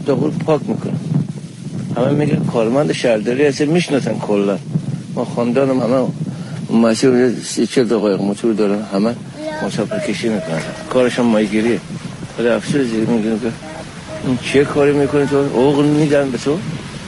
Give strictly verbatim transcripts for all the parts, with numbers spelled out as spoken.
داخل پاک میکنن. همه میگه کارمند شهرداری هست، میشناسن کلا. ما خاندانم همه مسیر سی چل دقایق موتور دارن، همه مسافر کشی میکنن. کارشون ماهیگیریه. ولی افسوس میگن که این چه کاری میکنی تو؟ اوق میدن به تو؟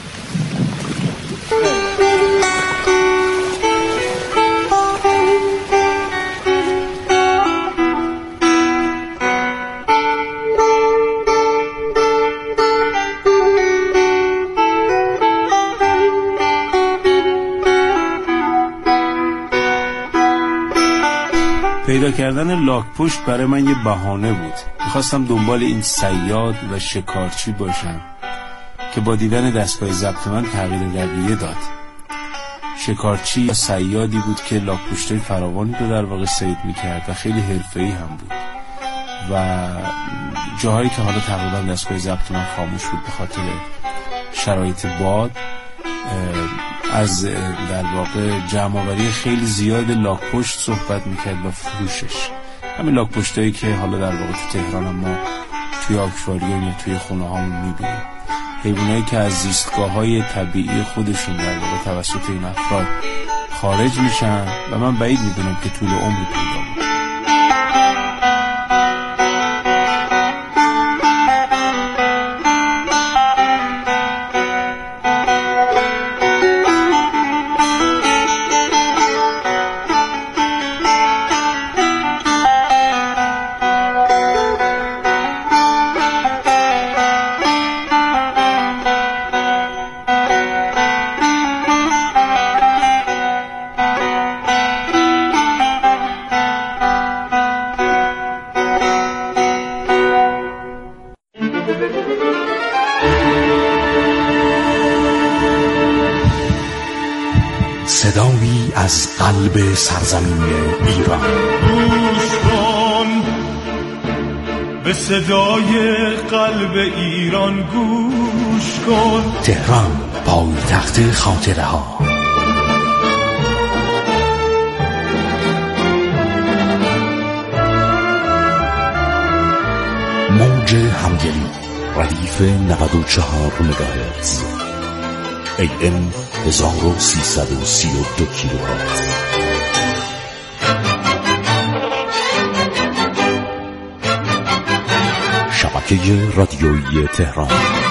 پیدا کردن لاک‌پشت برای من یه بهانه بود. میخواستم دنبال این صیاد و شکارچی باشم که با دیدن دستگاه ضبط من تغییر رویه داد. شکارچی یا صیادی بود که لاک‌پشت‌های فراوانی رو در واقع صید میکرد و خیلی حرفه‌ای هم بود و جاهایی که حالا تقریبا دستگاه ضبط من خاموش بود به خاطر شرایط باد، از در واقع جمع‌آوری خیلی زیاد لاک‌پشت صحبت میکرد و فروشش. همین لاک‌پشتایی که حالا در واقع تو تهران ما توی آکواریوم یا توی خونه هامون میبینیم، حیوانایی که از زیستگاه‌های طبیعی خودشون در واقع توسط این افراد خارج میشن و من بعید میدونم که طول عمری پیدا بود. صدایی از قلب سرزمین ایران. گوش کن به صدای قلب ایران، گوش کن. تهران، پایتخت خاطره ها. موج همگلی، ردیف نود و چهار مگاهرتز، ای ام هزار و سیصد و سی و دو کیلوهرتز. شبکه رادیویی تهران.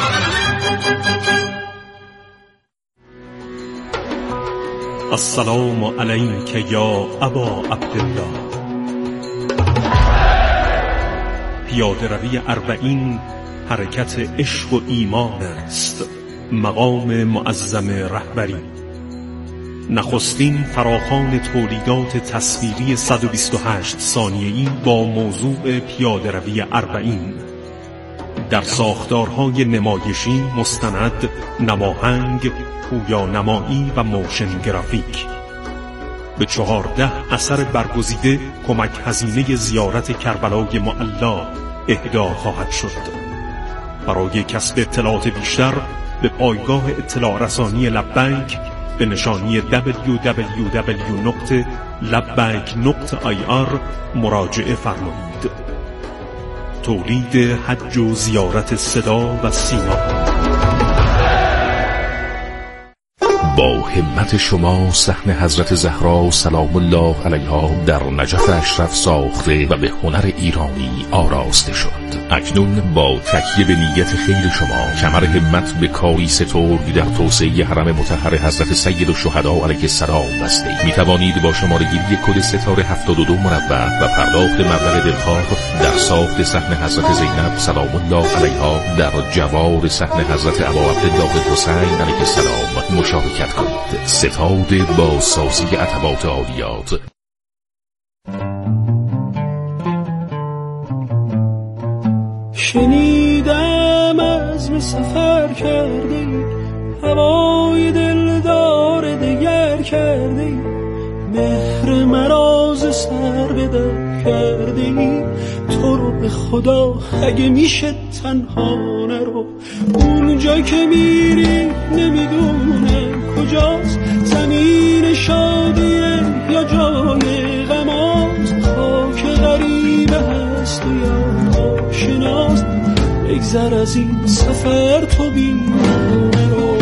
السلام علیک یا ابا عبدالله. پیاده روی اربعین حرکت عشق و ایمان است، مقام معظم رهبری. نخستین فراخوان تولیدات تصویری صد و بیست و هشت ثانیه‌ای با موضوع پیاده روی اربعین در ساختارهای نمایشی، مستند، نماهنگ، پویانمایی و موشن گرافیک. به چهارده اثر برگزیده کمک هزینه زیارت کربلای معلا اهدا خواهد شد. برای کسب اطلاعات بیشتر به پایگاه اطلاع رسانی لبیک به نشانی دبلیو دبلیو دبلیو دات لبیک دات آی آر مراجعه فرمایید. تولید حج و زیارت صدا و سیما. با همت شما صحن حضرت زهرا سلام الله علیها در نجف اشرف ساخته و به هنر ایرانی آراسته شد. اکنون با تکیه به نیت خیر شما کمر همت به کاری سترگ در توسعه حرم مطهر حضرت سید الشهدا علیه السلام بسته می توانید با شماره‌گیری کد ستاره هفتاد و دو مربع و پرداخت مبلغ دلخواه در ساخت صحن حضرت زینب سلام الله علیها در جوار صحن حضرت ابا عبدالله حسین علیه السلام مشارکت کنید. ستاد با سازی عتبات عالیات. شنیدم عزم سفر کردی، هوای دلدار دگر کردی، مهر مراز سر به در کردی. تو رو به خدا اگه میشه تنها نرو، اونجا که میری نمیدونه کجاست، زمین شادیه یا جای غماست، خاک غریبه هست و یا آشناست. بگذر از این سفر سفر تو بیمانه رو.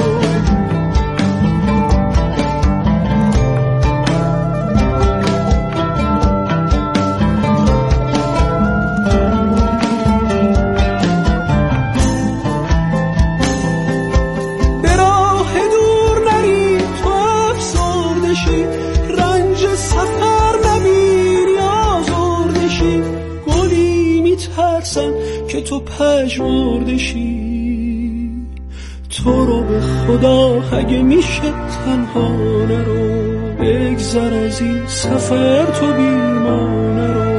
به راه دور نری تو افسرده شی، رنج سفر نبینی آزرده شی. گلی میترسم که تو پژمرده شی، تو رو به خدا اگه میشه تنها نرو، بگذر از این سفر تو بیمانه رو.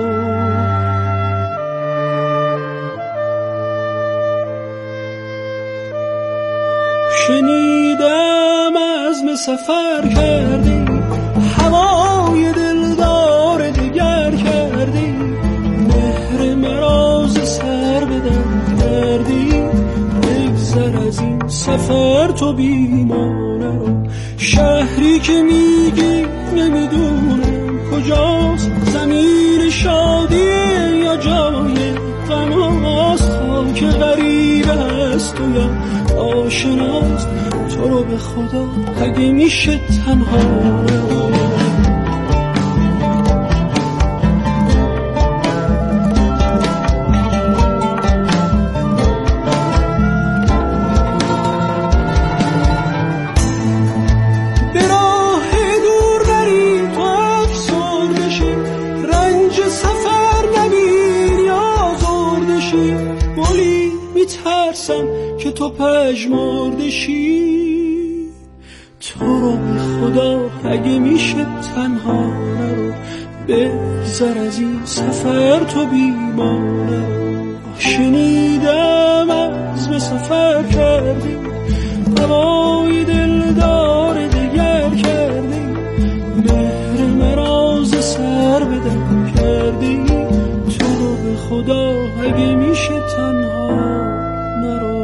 شنیدم عزم سفر کردی، هوای دلدار دگر کردی، مهر مراز سر بدن کردی، بگذر از این سفر تو بیمانه رو. شهری که میگی نمیدونم کجاست، زمین شادیه یا جای غم است، خاک غریبه هست و یا آشناست، تو رو به خدا اگه میشه تنها نرو. که تو پژمرده شی، تو رو به خدا اگه میشه تنها نرو، بگذر از این سفر تو بیمانه رو. شنیدم عزم سفر کردی، هوای دلدار دگر کردی، مهر مراز سر بدن کردی، تو رو به خدا اگه میشه تنها نرو.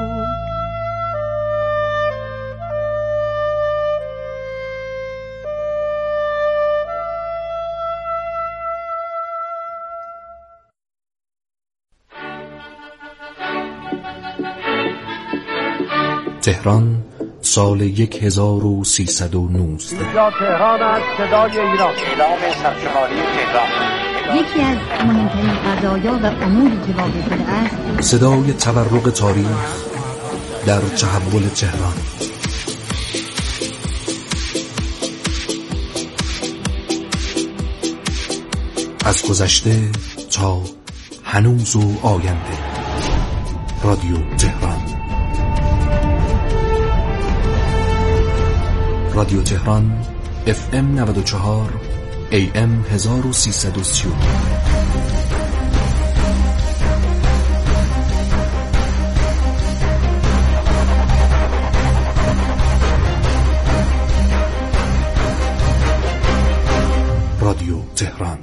تهران سال یک هزار و سیصد و نوزده. اینجا تهران است، صدای ایران. اعلام سرشماری تهران. یکی از مهمترین قضایا و اموری که واقع شده است، صدای تورق تاریخ در تحول تهران. از گذشته تا هنوز و آینده. رادیو تهران. رادیو تهران اف ام نود و چهار ای ام هزار و سیصد و سی و دو. رادیو تهران.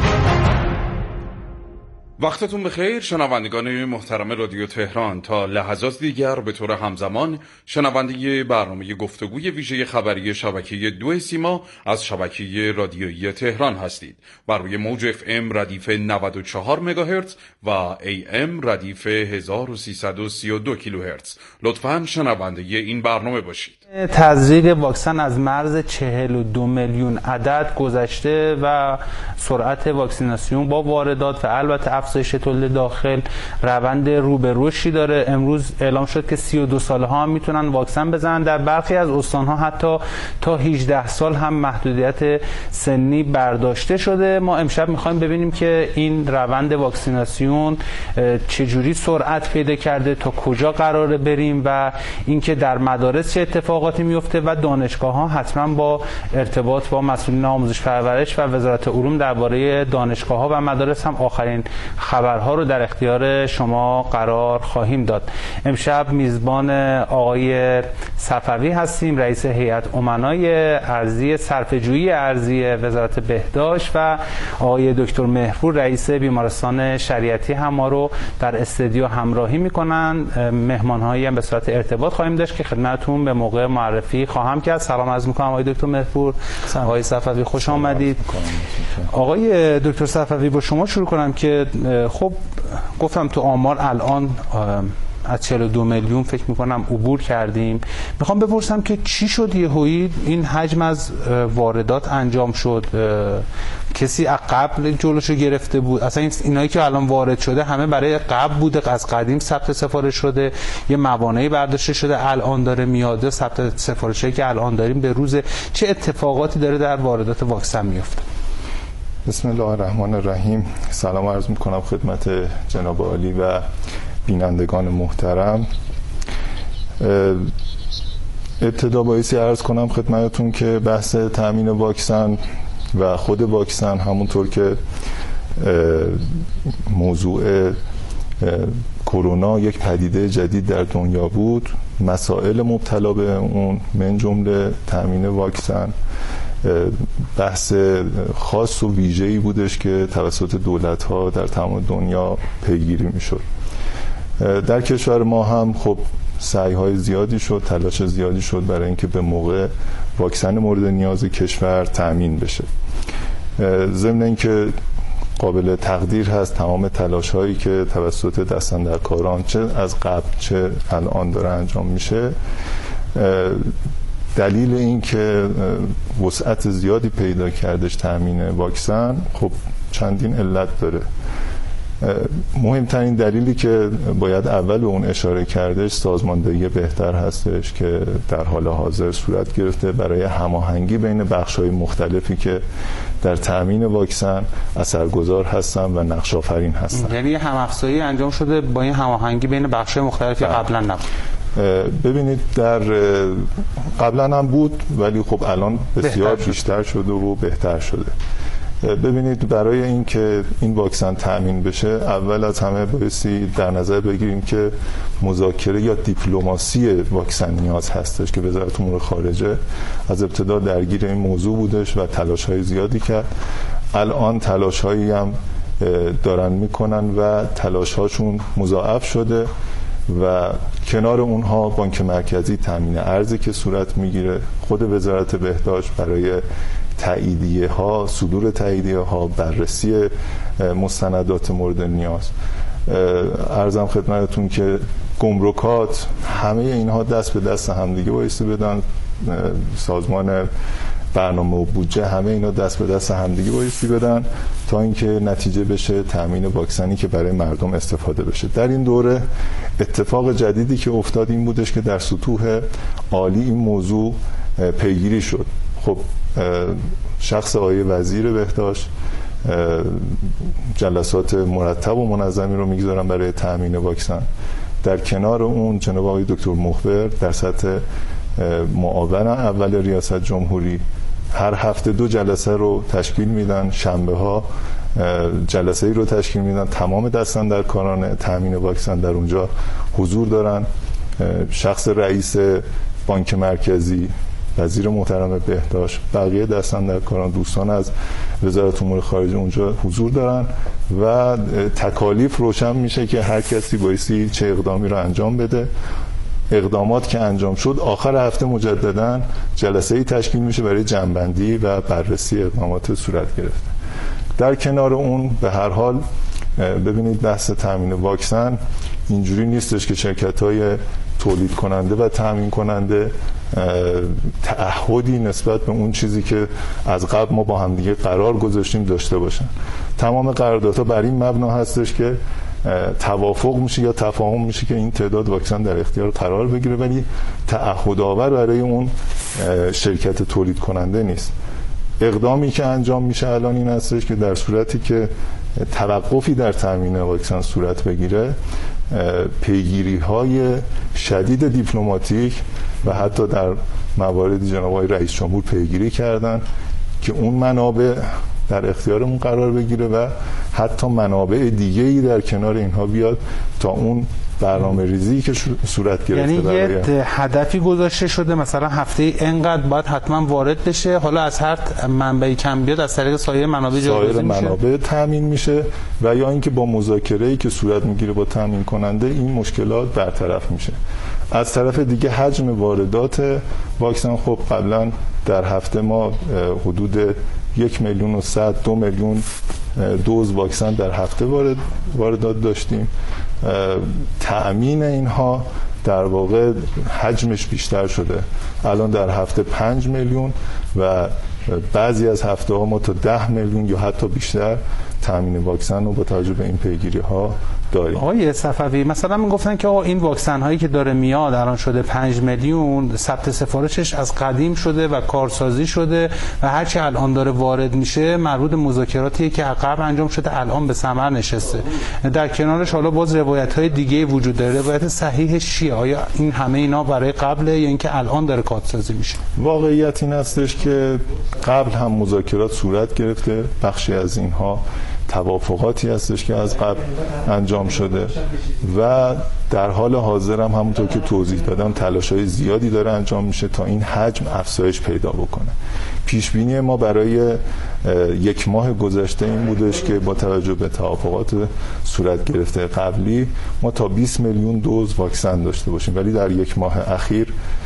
وقتتون بخیر شنوندگان محترم رادیو تهران. تا لحظات دیگر به طور همزمان شنونده برنامه گفتگوی ویژه خبری شبکه دو سیما از شبکه رادیویی تهران هستید. بر روی موج اف ام ردیف نود و چهار مگاهرتز و ای ام ردیف هزار و سیصد و سی و دو کیلوهرتز. لطفاً شنونده این برنامه باشید. تزریق واکسن از مرز چهل و دو میلیون عدد گذشته و سرعت واکسیناسیون با واردات و البته افزایش تولید داخل روند رو به رشدی داره. امروز اعلام شد که سی و دو ساله ها هم میتونن واکسن بزنن. در برخی از استان‌ها حتی تا هجده سال هم محدودیت سنی برداشته شده. ما امشب میخوایم ببینیم که این روند واکسیناسیون چجوری سرعت پیدا کرده، تا کجا قراره بریم و اینکه در مدارس چه اتفاقاتی میفته و دانشگاه‌ها حتما با ارتباط با مسئولین آموزش پرورش و وزارت علوم درباره دانشگاه‌ها و مدارس هم آخرین خبرها رو در اختیار شما قرار خواهیم داد. امشب میزبان آقای صفوی هستیم، رئیس هیئت امنای ارضی صرفه‌جویی ارضی وزارت بهداشت، و آقای دکتر مهرپور رئیس بیمارستان شریعتی هم ما رو در استودیو همراهی میکنن. مهمان‌هایی هم به صورت ارتباط خواهیم داشت که خدمتتون به موقع معرفی خواهم کرد. سلام عرض می‌کنم آقای دکتر مهرپور. آقای صفوی خوش آمدید. آقای دکتر صفوی با شما شروع کنم که خب گفتم تو آمار الان از چهل و دو میلیون فکر میکنم عبور کردیم. میخوام بپرسم که چی شد یهویی این حجم از واردات انجام شد؟ کسی از قبل جلوشو گرفته بود؟ اصلا اینایی که الان وارد شده همه برای قبل بوده، از قدیم ثبت سفارش شده، یه موانعی برداشته شده الان داره میاد؟ ثبت سفارشی که الان داریم به روز چه اتفاقاتی داره در واردات واکسن میفته؟ بسم الله الرحمن الرحیم. سلام عرض میکنم خدمت جناب عالی و بینندگان محترم. ابتدا بایستی عرض کنم خدمتتون که بحث تامین واکسن و خود واکسن همونطور که موضوع کرونا یک پدیده جدید در دنیا بود، مسائل مبتلا به اون من جمله تامین واکسن بحث خاص و ویژه‌ای بودش که توسط دولت‌ها در تمام دنیا پیگیری می‌شد. در کشور ما هم خب سعی‌های زیادی شد، تلاش زیادی شد برای اینکه به موقع واکسن مورد نیاز کشور تأمین بشه. ضمن اینکه قابل تقدیر هست تمام تلاش‌هایی که توسط دستاندرکاران چه از قبل چه الان داره انجام میشه. دلیل این که وسعت زیادی پیدا کردش تامین واکسن خب چندین علت داره. مهمترین دلیلی که باید اول به اون اشاره کردش سازماندهی بهتر هستش که در حال حاضر صورت گرفته برای هماهنگی بین بخش‌های مختلفی که در تامین واکسن اثرگذار هستن و نقش آفرین هستن. یعنی هم‌افزایی انجام شده با این هماهنگی بین بخش‌های مختلفی قبلا نبود. ببینید در قبلا هم بود ولی خب الان بسیار بهتر بیشتر شده و بهتر شده. ببینید برای اینکه این واکسن تأمین بشه اول از همه بایستی در نظر بگیریم که مذاکره یا دیپلماسی واکسن نیاز هستش که وزارت امور خارجه از ابتدا درگیر این موضوع بودش و تلاش‌های زیادی کرد. الان تلاش‌هایی هم دارن میکنن و تلاش‌هاشون مضاعف شده و کنار اونها بانک مرکزی تامین ارزی که صورت میگیره، خود وزارت بهداشت برای تاییدیه ها، صدور تاییدیه ها، بررسی مستندات مورد نیاز. عرضم خدمتتون که گمرکات همه اینها دست به دست همدیگه بایستی بدن، سازمان برنامه و بودجه همه اینا دست به دست همدیگه بایستی بدن تا اینکه نتیجه بشه تامین واکسنی که برای مردم استفاده بشه. در این دوره اتفاق جدیدی که افتاد این بودش که در سطوح عالی این موضوع پیگیری شد. خب شخص آقای وزیر بهداشت جلسات مرتب و منظمی رو میگذارن برای تامین واکسن. در کنار اون جناب آقای دکتر مخبر در سطح معاون اول ریاست جمهوری هر هفته دو جلسه رو تشکیل میدن، شنبه ها جلسه ای رو تشکیل میدن، تمام دستاندرکاران تامین واکسن در اونجا حضور دارن. شخص رئیس بانک مرکزی، وزیر محترم بهداشت، بقیه دستاندرکاران، دوستان از وزارت امور خارجه اونجا حضور دارن و تکالیف روشن میشه که هر کسی بایستی چه اقدامی رو انجام بده. اقدامات که انجام شد آخر هفته مجددا جلسه ای تشکیل میشه برای جمع‌بندی و بررسی اقدامات صورت گرفته. در کنار اون به هر حال ببینید بحث تامین واکسن اینجوری نیستش که شرکت‌های تولید کننده و تامین کننده تعهدی نسبت به اون چیزی که از قبل ما با هم دیگه قرار گذاشتیم داشته باشن. تمام قراردادها بر این مبنا هستش که توافق میشه یا تفاهم میشه که این تعداد واکسن در اختیار قرار بگیره، ولی تعهدآور برای اون شرکت تولید کننده نیست. اقدامی که انجام میشه الان این هستش که در صورتی که توقفی در تامین واکسن صورت بگیره پیگیری های شدید دیپلماتیک و حتی در مواردی جناب آقای رئیس جمهور پیگیری کردن که اون منابع در اختیارمون قرار بگیره و حتی منابع دیگه‌ای در کنار اینها بیاد تا اون برنامه ریزی که صورت گرفته. یعنی یه هدفی گذاشته شده مثلا هفته اینقدر باید حتما وارد بشه، حالا از هر منبعی کم بیاد از طریق سایر منابع جایگزین میشه، منابع تامین میشه و یا اینکه با مذاکره‌ای که صورت میگیره با تامین کننده این مشکلات برطرف میشه. از طرف دیگه حجم واردات واکسن خب قبلا در هفته ما حدود یک میلیون و صد دو میلیون دوز واکسن در هفته وارد واردات داشتیم. تأمین اینها در واقع حجمش بیشتر شده. الان در هفته پنج میلیون و بعضی از هفته ها ما تا ده میلیون یا حتی بیشتر تامین واکسن رو با توجه به این پیگیری ها داریم. آقای صفوی مثلا میگفتن که آقا این واکسن هایی که داره میاد الان شده پنج میلیون، ثبت سفارشش از قدیم شده و کارسازی شده و هرچی الان داره وارد میشه مربوط مذاکراتی که عقب انجام شده الان به ثمر نشسته. در کنارش حالا باز روایت های دیگه وجود داره. روایت صحیحش چیه؟ آیا این همه اینا برای قبله یا اینکه الان داره کارسازی میشه؟ واقعیت این هستش که قبل هم مذاکرات صورت گرفته، بخشی از اینها توافقاتی هستش که از قبل انجام شده و در حال حاضر هم همونطور که توضیح دادم تلاش‌های زیادی داره انجام میشه تا این حجم افزایش پیدا بکنه. پیش بینی ما برای یک ماه گذشته این بودش که با توجه به توافقات صورت گرفته قبلی ما تا بیست میلیون دوز واکسن داشته باشیم، ولی در یک ماه اخیر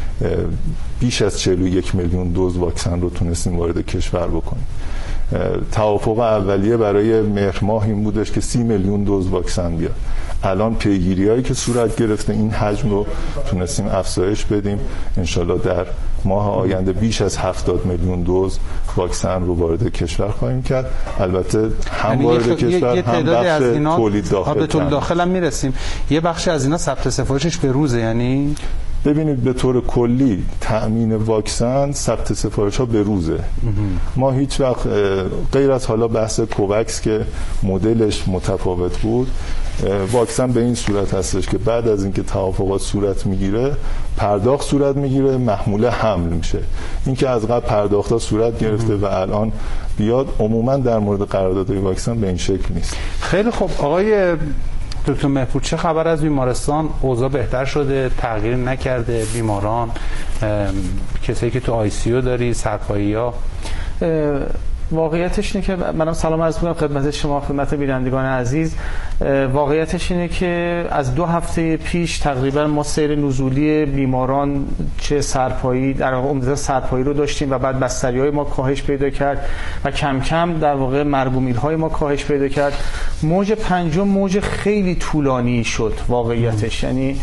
بیش از چهل و یک میلیون دوز واکسن رو تونستیم وارد کشور بکنیم. توافق اولیه برای مهر ماه این بودش که سی میلیون دوز واکسن بیاد. الان پیگیری هایی که صورت گرفته این حجم رو تونستیم افزایش بدیم. انشالله در ماه آینده بیش از هفتاد میلیون دوز واکسن رو وارد کشور خواهیم کرد. البته هم وارد کشور هم بخش تولید داخل. به تولید داخل هم میرسیم. یه بخش از اینا ثبت سفارشش به روزه. یعنی ببینید به طور کلی تأمین واکسن ثبت سفارش ها به روزه. ما هیچ وقت غیر از حالا بحث کووکس که مدلش متفاوت بود، واکسن به این صورت هستش که بعد از اینکه توافقات صورت میگیره پرداخت صورت میگیره، محموله حمل میشه. این که از قبل پرداخت‌ها صورت گرفته و الان بیاد عموما در مورد قراردادهای واکسن به این شکل نیست. خیلی خوب. آقای دکتر مهرپور چه خبر از بیمارستان؟ اوضاع بهتر شده؟ تغییر نکرده؟ بیماران، کسایی که تو آی سی یو داری، سرپایی‌ها؟ واقعیتش اینه که منم سلام عرض می‌کنم خدمت شما، خدمت بینندگان عزیز. واقعیتش اینه که از دو هفته پیش تقریبا ما سیر نزولی بیماران چه سرپایی در واقع عمدتا سرپایی رو داشتیم و بعد بستری‌های ما کاهش پیدا کرد و کم کم در واقع مرگ و میرهای ما کاهش پیدا کرد. موج پنجم موج خیلی طولانی شد واقعیتش. یعنی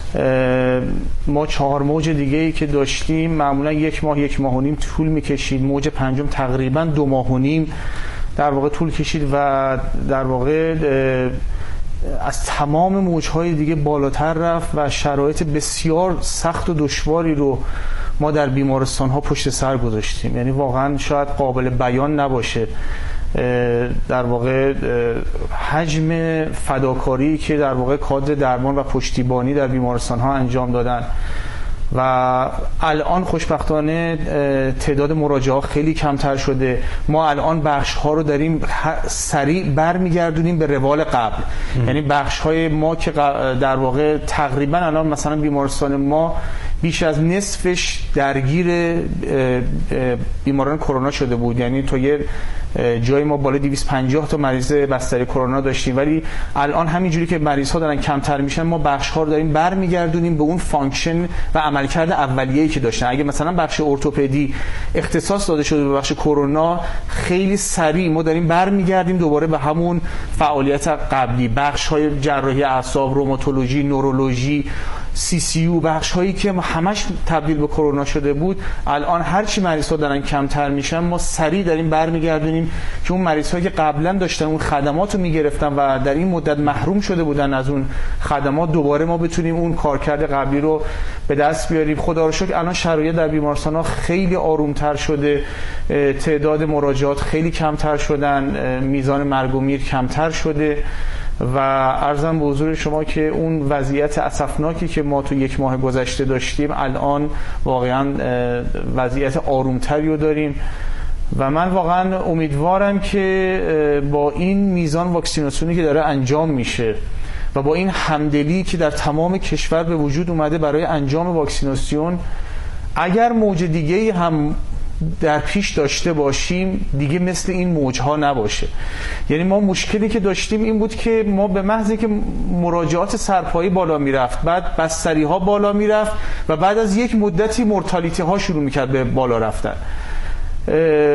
ما چهار موج دیگه ای که داشتیم معمولا یک ماه یک ماه و نیم طول میکشید. موج پنجم تقریبا دو ماه و نیم در واقع طول کشید و در واقع از تمام موجهای دیگه بالاتر رفت و شرایط بسیار سخت و دشواری رو ما در بیمارستان ها پشت سر گذاشتیم. یعنی واقعا شاید قابل بیان نباشه در واقع حجم فداکاری که در واقع کادر درمان و پشتیبانی در بیمارستان ها انجام دادن و الان خوشبختانه تعداد مراجعه خیلی کمتر شده. ما الان بخش ها رو داریم سریع برمیگردونیم به روال قبل. یعنی بخش های ما که در واقع تقریبا الان مثلا بیمارستان ما بیش از نصفش درگیر بیماران کرونا شده بود. یعنی تو یه جای ما بالا دویست و پنجاه تا مریض بستری کرونا داشتیم، ولی الان همینجوری که مریض ها دارن کمتر میشن ما بخش ها رو داریم برمیگردونیم به اون فانکشن و عملکرد اولیه‌ای که داشتن. اگه مثلا بخش ارتوپدی اختصاص داده شده به بخش کرونا، خیلی سریع ما داریم برمیگردیم دوباره به همون فعالیت قبلی. بخش های جراحی اعصاب، روماتولوژی، نورولوژی، سی سی یو، بخش هایی که همش تبدیل به کرونا شده بود، الان هر چی مریض ها دارن کمتر میشن ما سریع داریم برمیگردونیم که اون مریض هایی که قبلا داشتن اون خدمات رو میگرفتن و در این مدت محروم شده بودن از اون خدمات، دوباره ما بتونیم اون کارکرد قبلی رو به دست بیاریم. خدا رو شکر الان شرایط در بیمارستان ها خیلی آرومتر شده، تعداد مراجعات خیلی کمتر شدن، میزان مرگ و میر کمتر شده و عرضم به حضور شما که اون وضعیت اسفناکی که ما تو یک ماه گذشته داشتیم الان واقعا وضعیت آرومتری رو داریم و من واقعا امیدوارم که با این میزان واکسیناسیونی که داره انجام میشه و با این همدلی که در تمام کشور به وجود اومده برای انجام واکسیناسیون، اگر موج دیگه هم در پیش داشته باشیم دیگه مثل این موجها نباشه. یعنی ما مشکلی که داشتیم این بود که ما به محض که مراجعات سرپایی بالا میرفت، بعد بستری ها بالا میرفت و بعد از یک مدتی مورتالیتی ها شروع میکرد به بالا رفتن.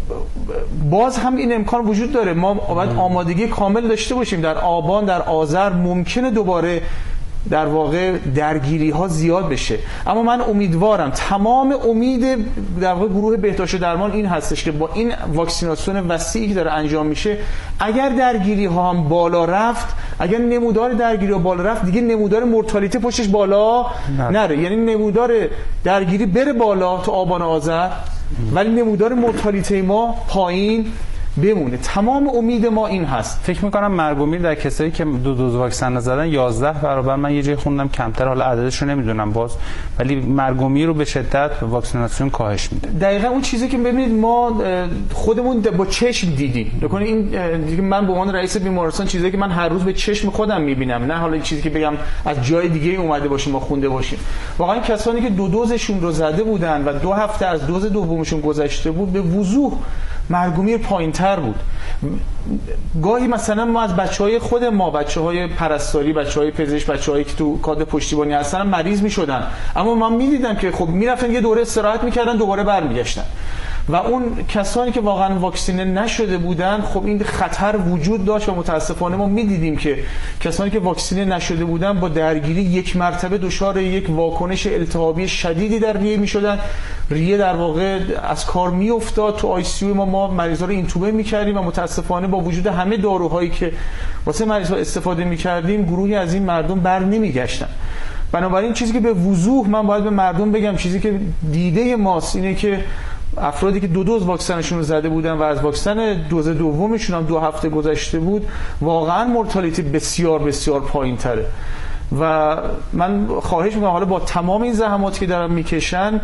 باز هم این امکان وجود داره، ما باید آمادگی کامل داشته باشیم. در آبان، در آذر ممکنه دوباره در واقع درگیری ها زیاد بشه، اما من امیدوارم، تمام امید در واقع گروه بهداشت و درمان این هستش که با این واکسیناسیون وسیعی که داره انجام میشه، اگر درگیری ها هم بالا رفت، اگر نمودار درگیری ها بالا رفت، دیگه نمودار مورتالیته پشتش بالا نره, نره. یعنی نمودار درگیری بره بالا تو آبان آذر ولی نمودار مورتالیته ما پایین بمونه. تمام امید ما این هست. فکر میکنم مرگ و میر در کسایی که دو دوز واکسن زدن یازده برابر، من یه جای خوندم کمتر، حالا عددش رو نمیدونم باز، ولی مرگ و میر رو به شدت واکسیناسیون کاهش میده. دقیقاً اون چیزی که ببینید ما خودمون با چشم دیدیم. بکنید این دیگه، من به عنوان رئیس بیمارستان چیزی که من هر روز به چشم خودم میبینم، نه حالا چیزی که بگم از جای دیگه اومده باشیم ما خونده باشیم. واقعا کسانی که دو دوزشون رو زده بودن و دو هفته از دوز دومشون گذشته بود، به وضوح مرگ و میر پایین‌تر بود. گاهی مثلا ما از بچهای خود ما، بچهای پرستاری، بچهای پزشک، بچه‌هایی که تو کادر پشتیبانی هستن مریض می‌شدن، اما من می‌دیدم که خب میرفتن یه دوره استراحت می‌کردن، دوباره برمیگشتن. و اون کسانی که واقعا واکسینه نشده بودن، خب این خطر وجود داشت و متاسفانه ما می‌دیدیم که کسانی که واکسینه نشده بودن با درگیری یک مرتبه دچار یک واکنش التهابی شدیدی در ریه می‌شدن، ریه در واقع از کار می‌افتاد. تو آی سی یو ما ما مریضا رو اینتوبه می‌کردیم و متاسفانه با وجود همه داروهایی که واسه مریضا استفاده می‌کردیم، گروهی از این مردم بر نمیگشتن. بنابراین چیزی که به وضوح من باید به مردم بگم، چیزی که دیده ماست اینه که افرادی که دو دوز واکسنشون رو زده بودن و از واکسن دوز دومشون هم دو هفته گذشته بود، واقعا مورتالیتی بسیار بسیار پایین تره. و من خواهش میکنم حالا با تمام این زحماتی که دارن میکشن،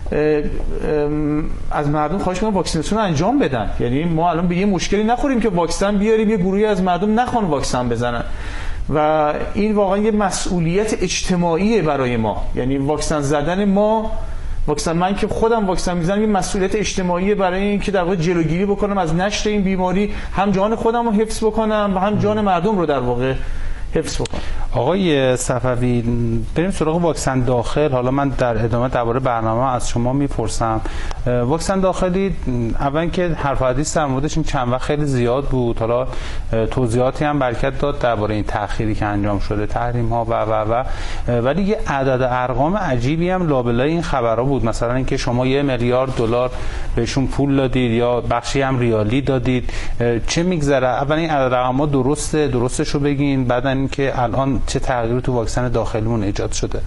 از مردم خواهش میکنم واکسیناسیون رو انجام بدن. یعنی ما الان به یه مشکلی نخوریم که واکسن بیاریم یه گروهی از مردم نخوان واکسن بزنن، و این واقعا یه مسئولیت اجتماعیه برای ما. یعنی واکسن زدن ما، واکسن من که خودم واکسن میزنم، یه مسئولیت اجتماعی برای اینکه در واقع جلوگیری بکنم از نشر این بیماری، هم جان خودم رو حفظ بکنم و هم جان مردم رو در واقع حفظ بکنم. آقای صفوی، بریم سراغ واکسن داخل. حالا من در ادامه درباره برنامه از شما میپرسم. واکسن داخلی، اول که حرف و حدیث در موردش این چند وقت خیلی زیاد بود، حالا توضیحاتی هم برکت داد درباره این تأخیری که انجام شده، تحریم ها و و و ولی یه عدد ارقام عجیبی هم لابلای این خبرها بود. مثلا اینکه شما یه میلیارد دلار بهشون پول دادید یا بخشی هم ریالی دادید. چه میگذره؟ اول این عدد ارقام درسته؟ درستشو بگین، بعدن اینکه الان چه تغییری تو واکسن داخلیمون ایجاد شده.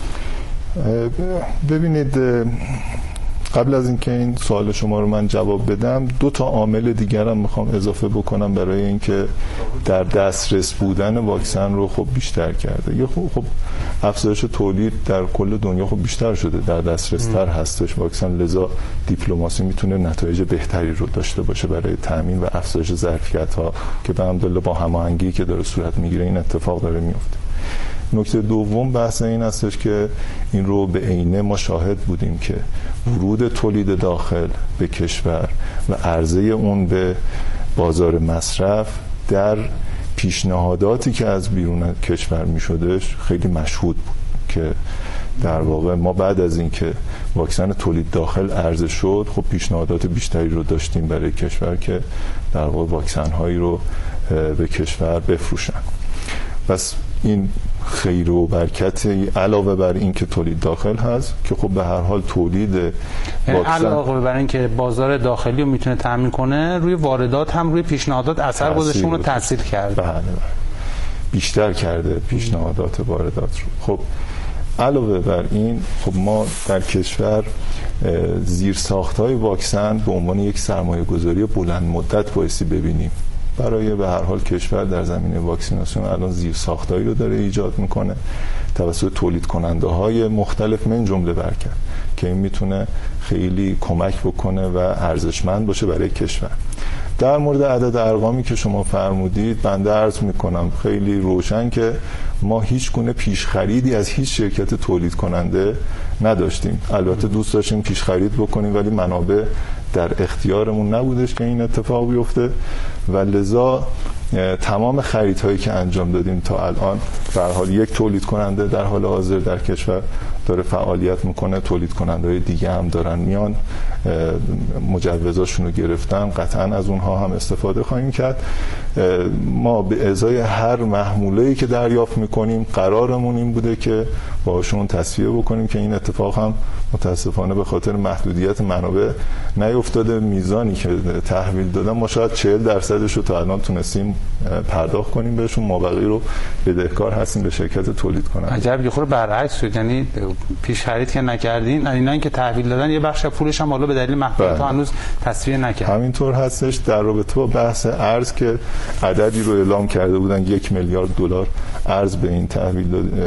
ببینید، قبل از اینکه این سوال شما رو من جواب بدم، دو تا عامل دیگر هم میخوام اضافه بکنم برای اینکه در دسترس بودن واکسن رو خب بیشتر کرده. یه خب, خب افزایش تولید در کل دنیا خب بیشتر شده، در دسترس تر هستش واکسن، لذا دیپلماسی میتونه نتایج بهتری رو داشته باشه برای تامین و افزایش ظرفیت ها که به همدلله با هماهنگی که داره صورت میگیره این اتفاق داره میفته. نکته دوم بحث این هستش که این رو به عینه ما شاهد بودیم که ورود تولید داخل به کشور و عرضه اون به بازار مصرف در پیشنهاداتی که از بیرون کشور می شدش خیلی مشهود بود که در واقع ما بعد از اینکه واکسن تولید داخل عرضه شد، خب پیشنهادات بیشتری رو داشتیم برای کشور که در واقع واکسن هایی رو به کشور بفروشن. پس این خیر و برکتی علاوه بر این که تولید داخل هست که خب به هر حال تولید واکسن علاوه بر این که بازار داخلی رو میتونه تامین کنه، روی واردات هم روی پیشنهادات اثر گذاشته، اون رو تاثیر کرده. بله بله بیشتر کرده پیشنهادات واردات رو. خب علاوه بر این، خب ما در کشور زیرساخت‌های واکسن به عنوان یک سرمایه‌گذاری بلند مدت بایستی ببینیم برای به هر حال کشور در زمینه واکسیناسیون الان زیرساختایی رو داره ایجاد میکنه توسط تولید کننده های مختلف من جمله برکت که این میتونه خیلی کمک بکنه و ارزشمند باشه برای کشور. در مورد عدد ارقامی که شما فرمودید، بنده عرض میکنم خیلی روشن که ما هیچ گونه پیش خریدی از هیچ شرکت تولید کننده نداشتیم. البته دوست داشتیم پیش خرید بکنیم ولی منابع در اختیارمون نبودش که این اتفاق بیفته و لذا تمام خریدهایی که انجام دادیم تا الان به هر حال یک تولید کننده در حال حاضر در کشور داره فعالیت میکنه، تولید کننده‌های دیگه هم دارن میان مجوزاشون رو گرفتن، قطعا از اونها هم استفاده خواهیم کرد. ما به ازای هر محموله‌ای که دریافت میکنیم قرارمون این بوده که باشون تصفیه بکنیم که این اتفاق هم متاسفانه به خاطر محدودیت منابع نیفتاده. میزانی که تحویل دادن ما شاید چهل درصدش رو تا الان تونستیم پرداخت کنیم بهشون، مابقی رو بدهکار هستیم به شرکت تولید کننده. عجب، یه خورده برعکس شد، یعنی پیش خرید که نکردین، اینایی که تحویل دادن یه بخش پولش هم حالا به دلیل محدودیت هنوز تصفیه نکرد. همینطور هستش. در رابطه با بحث ارز که عددی رو اعلام کرده بودن یک میلیارد دلار ارز به این تحویل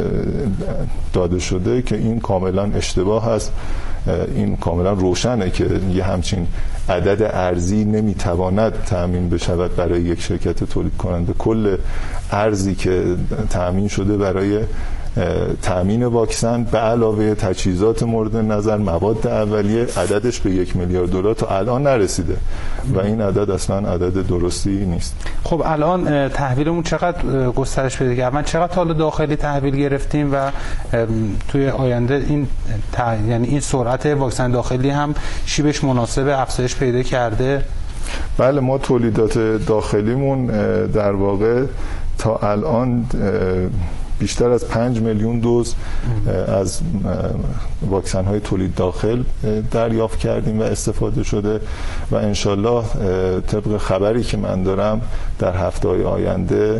داده شده که این کاملا اشتباه هست. این کاملا روشنه که یه همچین عدد ارزی نمیتواند تأمین بشود برای یک شرکت تولید کننده. کل ارزی که تأمین شده برای تأمین واکسن به علاوه تجهیزات مورد نظر، مواد اولیه، عددش به یک میلیارد دلار تا الان نرسیده و این عدد اصلا عدد درستی نیست. خب الان تحویلمون چقدر گسترش پیدا کرد؟ من چقدر حالا داخلی تحویل گرفتیم و توی آینده این ت... یعنی این سرعت واکسن داخلی هم شیبش مناسب افزایش پیدا کرده؟ بله، ما تولیدات داخلیمون در واقع تا الان بیشتر از پنج میلیون دوز از واکسن های تولید داخل دریافت کردیم و استفاده شده و انشالله طبق خبری که من دارم در هفته های آینده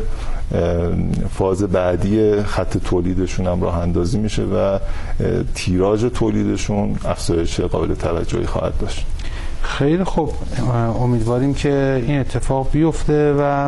فاز بعدی خط تولیدشون هم راه اندازی میشه و تیراژ تولیدشون افزایش قابل توجهی خواهد داشت. خیلی خوب، امیدواریم که این اتفاق بیفته و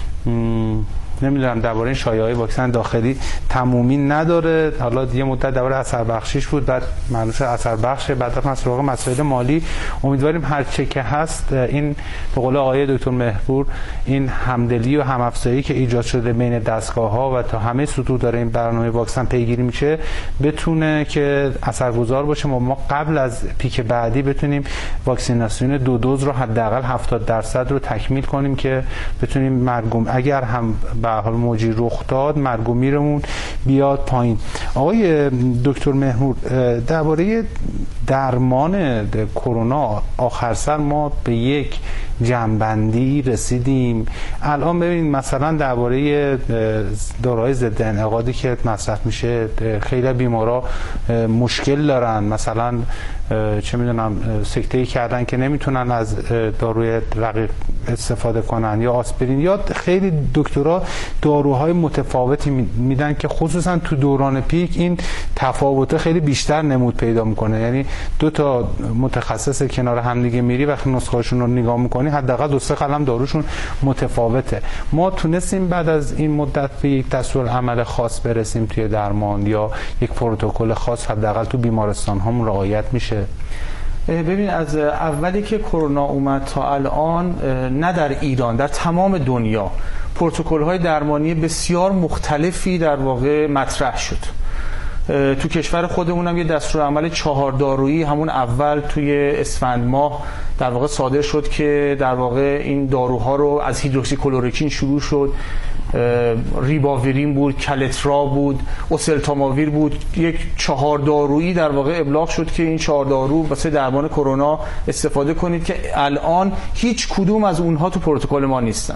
نمیدونم درباره این شایعه‌های واکسن داخلی تمومی نداره. حالا یه مدت درباره اثر بخشیش بود، بعد معلومه اثر بخشه، بعد رفتن سراغ مسائل مالی. امیدواریم هر چه که هست این به قول آقای دکتر مهرپور این همدلی و همافزایی که ایجاد شده بین دستگاه‌ها و تا همه سطوح داره این برنامه واکسن پیگیری میشه بتونه که اثرگذار باشه. ما, ما قبل از پیک بعدی بتونیم واکسیناسیون دو دوز رو حداقل هفتاد درصد رو تکمیل کنیم که بتونیم مرگوم اگر هم به حال موجی رخ داد مرگ و میرمون بیاد پایین. آقای دکتر مهرپور، درباره درمان کرونا آخر سر ما به یک جنبندی رسیدیم. الان ببینید مثلا درباره داروهای ضد انعقادی که مصرف میشه خیلی بیمارا مشکل دارن، مثلا چه میدونم سکته کردن که نمیتونن از داروی رقیق استفاده کنن یا آسپرین، یا خیلی دکترها داروهای متفاوتی میدن که خصوصا تو دوران پیک این تفاوت خیلی بیشتر نمود پیدا میکنه. یعنی دو تا متخصص کنار هم دیگه میری وقتی نسخه‌شون رو نگاه میکنی حداقل دو سه قلم داروشون متفاوته. ما تونستیم بعد از این مدت به یک دستورالعمل خاص برسیم توی درمان یا یک پروتکل خاص حداقل تو بیمارستان هامون رعایت میشه؟ ببین، از اولی که کرونا اومد تا الان نه در ایران در تمام دنیا پروتکل‌های درمانی بسیار مختلفی در واقع مطرح شد. تو کشور خودمون هم یه دستورالعمل چهار دارویی همون اول توی اسفند ماه در واقع صادر شد که در واقع این داروها رو از هیدروکسی کلoroquin شروع شد، ریباویرین بود، کلترا بود، اوسلتاماویر بود، یک چهار دارویی در واقع ابلاغ شد که این چهار دارو واسه درمان کرونا استفاده کنید که الان هیچ کدوم از اونها تو پروتکل ما نیستن.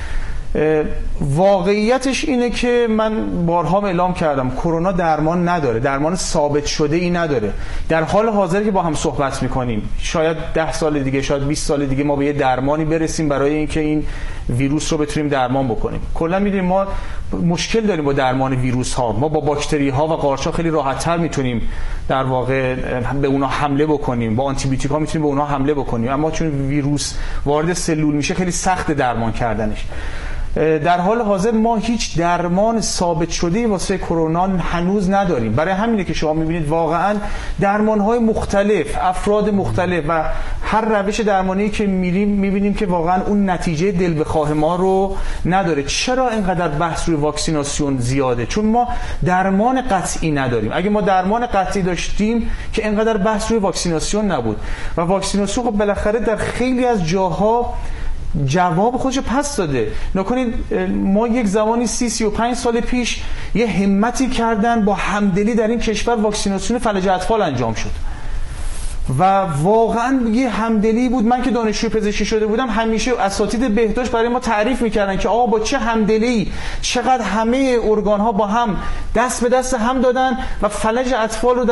واقعیتش اینه که من بارها اعلام کردم کرونا درمان نداره، درمان ثابت شده ای نداره. در حال حاضر که با هم صحبت میکنیم شاید ده سال دیگه، شاید بیست سال دیگه ما به یه درمانی برسیم برای اینکه این ویروس رو بتونیم درمان بکنیم. کلا میدونیم ما مشکل داریم با درمان ویروس ها. ما با باکتری ها و قارچ ها خیلی راحت تر میتونیم در واقع به اونها حمله بکنیم، با آنتی بیوتیک ها میتونیم به اونها حمله بکنیم، اما چون ویروس وارد سلول میشه خیلی سخت درمان کردنش. در حال حاضر ما هیچ درمان ثابت شده واسه کرونا هنوز نداریم. برای همینه که شما میبینید واقعا درمان‌های مختلف، افراد مختلف و هر روش درمانی که میریم میبینیم که واقعا اون نتیجه دل بخواه ما رو نداره. چرا اینقدر بحث روی واکسیناسیون زیاده؟ چون ما درمان قطعی نداریم. اگه ما درمان قطعی داشتیم که اینقدر بحث روی واکسیناسیون نبود. و واکسیناسیون خب بالاخره در خیلی از جاها جواب خودش پس داده. نکنید ما یک زمانی سی سی و پنج سال پیش یه همتی کردن با همدلی در این کشور واکسیناسیون فلج اطفال انجام شد و واقعا یه همدلی بود. من که دانشجوی پزشکی شده بودم همیشه اساتید بهداشت برای ما تعریف میکردن که آقا با چه همدلی چقدر همه ارگان ها با هم دست به دست هم دادن و فلج اطفال رو